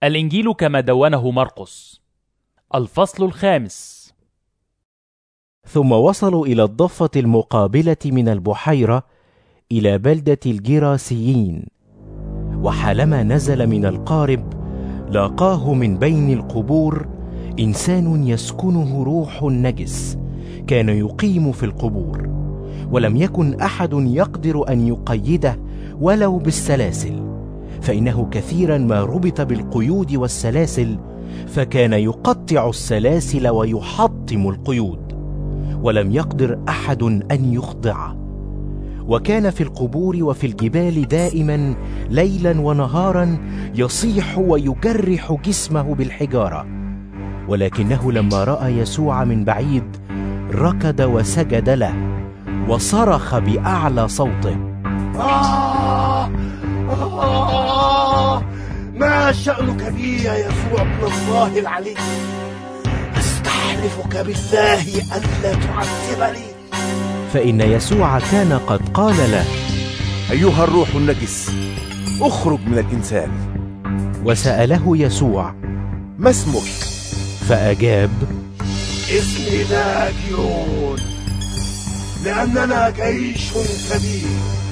الإنجيل كما دونه مرقس. الفصل 5. ثم وصلوا إلى الضفة المقابلة من البحيرة إلى بلدة الجراسيين، وحالما نزل من القارب لاقاه من بين القبور إنسان يسكنه روح نجس كان يقيم في القبور، ولم يكن أحد يقدر أن يقيده ولو بالسلاسل، فإنه كثيرا ما ربط بالقيود والسلاسل، فكان يقطع السلاسل ويحطم القيود، ولم يقدر أحد أن يخضعه. وكان في القبور وفي الجبال دائما ليلا ونهارا يصيح ويجرح جسمه بالحجارة، ولكنه لما رأى يسوع من بعيد ركض وسجد له وصرخ بأعلى صوته: ما شأنك بي يا يسوع ابن الله العلي؟ أستحلفك بالله ألا تعذبني. فإن يسوع كان قد قال له: أيها الروح النجس، اخرج من الإنسان. وسأله يسوع: ما اسمك؟ فأجاب: اسمي لاجيون، لأننا جيش كبير.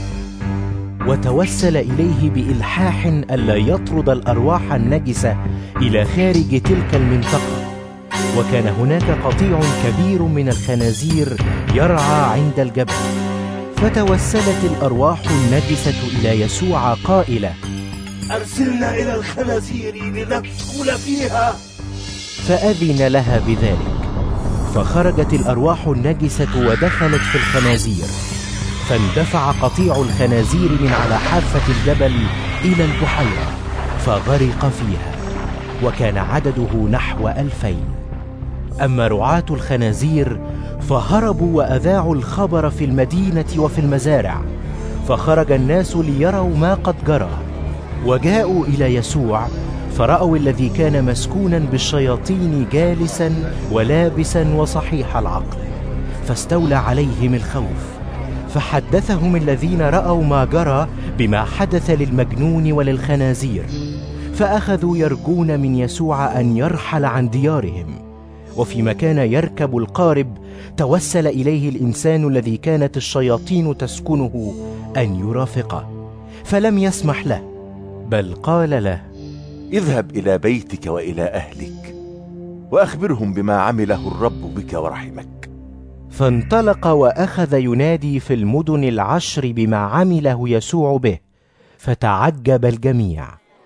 وتوسل إليه بإلحاح ألا يطرد الأرواح النجسة إلى خارج تلك المنطقة. وكان هناك قطيع كبير من الخنازير يرعى عند الجبل، فتوسلت الأرواح النجسة إلى يسوع قائلة: أرسلنا إلى الخنازير لنبتول فيها. فأذن لها بذلك، فخرجت الأرواح النجسة ودخلت في الخنازير، فاندفع قطيع الخنازير من على حافة الجبل إلى البحيرة فغرق فيها، وكان عدده نحو 2000. أما رعاة الخنازير فهربوا وأذاعوا الخبر في المدينة وفي المزارع، فخرج الناس ليروا ما قد جرى، وجاءوا إلى يسوع فرأوا الذي كان مسكونا بالشياطين جالسا ولابسا وصحيح العقل، فاستولى عليهم الخوف، فحدثهم الذين رأوا ما جرى بما حدث للمجنون وللخنازير، فأخذوا يرجون من يسوع أن يرحل عن ديارهم. وفيما كان يركب القارب توسل إليه الإنسان الذي كانت الشياطين تسكنه أن يرافقه، فلم يسمح له، بل قال له: اذهب إلى بيتك وإلى أهلك وأخبرهم بما عمله الرب بك ورحمك. فانطلق وأخذ ينادي في المدن 10 بما عمله يسوع به، فتعجب الجميع.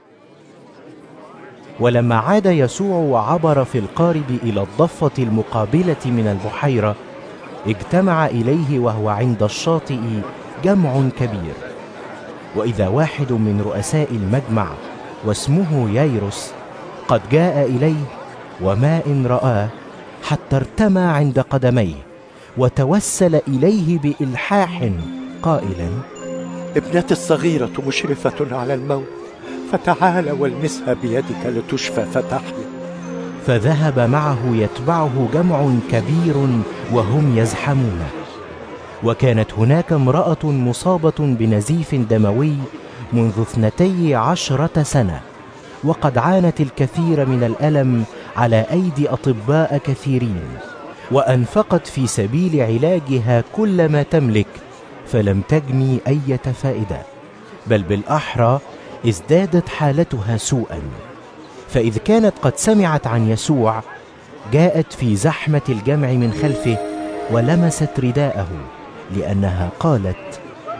ولما عاد يسوع وعبر في القارب إلى الضفة المقابلة من البحيرة، اجتمع إليه وهو عند الشاطئ جمع كبير، وإذا واحد من رؤساء المجمع واسمه ييروس قد جاء إليه، وماء رآه حتى ارتمى عند قدميه، وتوسل إليه بإلحاح قائلا: ابنتي الصغيرة مشرفة على الموت، فتعال والمسها بيدك لتشفى فتحيا. فذهب معه يتبعه جمع كبير وهم يزحمونه. وكانت هناك امرأة مصابة بنزيف دموي منذ 12 سنة، وقد عانت الكثير من الألم على أيدي أطباء كثيرين، وأنفقت في سبيل علاجها كل ما تملك، فلم تجني أي فائدة، بل بالأحرى ازدادت حالتها سوءا. فإذ كانت قد سمعت عن يسوع، جاءت في زحمة الجمع من خلفه ولمست رداءه، لأنها قالت: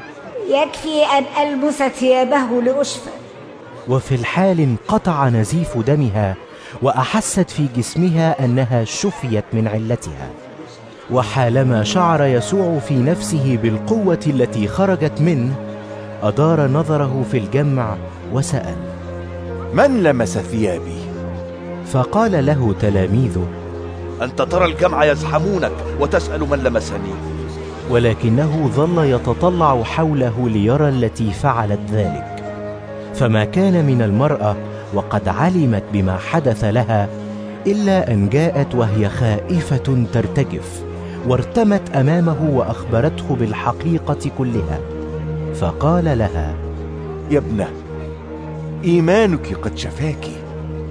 يكفي أن ألمس ثيابه لأشفى. وفي الحال انقطع نزيف دمها، وأحست في جسمها أنها شفيت من علتها. وحالما شعر يسوع في نفسه بالقوة التي خرجت منه، أدار نظره في الجمع وسأل: من لمس ثيابي؟ فقال له تلاميذه: أنت ترى الجمع يزحمونك وتسأل من لمسني. ولكنه ظل يتطلع حوله ليرى التي فعلت ذلك، فما كان من المرأة وقد علمت بما حدث لها إلا أن جاءت وهي خائفة ترتجف، وارتمت أمامه وأخبرته بالحقيقة كلها. فقال لها: يا ابنة، إيمانك قد شفاك،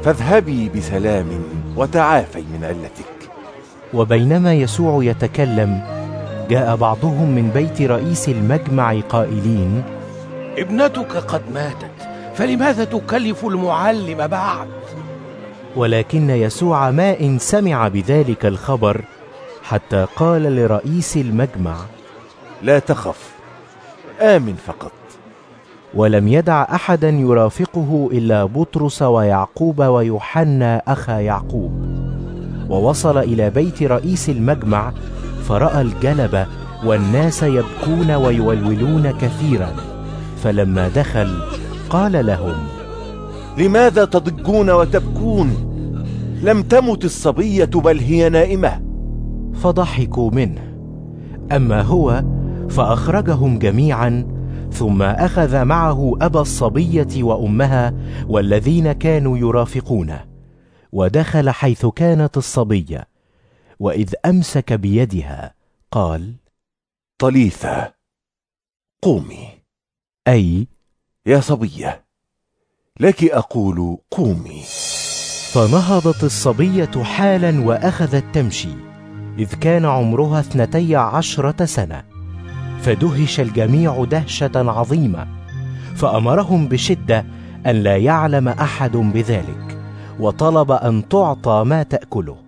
فاذهبي بسلام وتعافي من علتك. وبينما يسوع يتكلم جاء بعضهم من بيت رئيس المجمع قائلين: ابنتك قد ماتت، فلماذا تكلف المعلم بعد؟ ولكن يسوع ما إن سمع بذلك الخبر حتى قال لرئيس المجمع: لا تخف، آمن فقط. ولم يدع أحدا يرافقه إلا بطرس ويعقوب ويوحنا أخا يعقوب. ووصل إلى بيت رئيس المجمع فرأى الجلبة والناس يبكون ويولولون كثيرا، فلما دخل قال لهم: لماذا تضجون وتبكون؟ لم تمت الصبية بل هي نائمة. فضحكوا منه. أما هو فأخرجهم جميعا، ثم أخذ معه أبا الصبية وأمها والذين كانوا يرافقونه، ودخل حيث كانت الصبية، وإذ أمسك بيدها قال: طليثة قومي، أي يا صبية، لك أقول قومي. فنهضت الصبية حالا وأخذت تمشي، إذ كان عمرها 12 سنة. فدهش الجميع دهشة عظيمة، فأمرهم بشدة أن لا يعلم أحد بذلك، وطلب أن تعطى ما تأكله.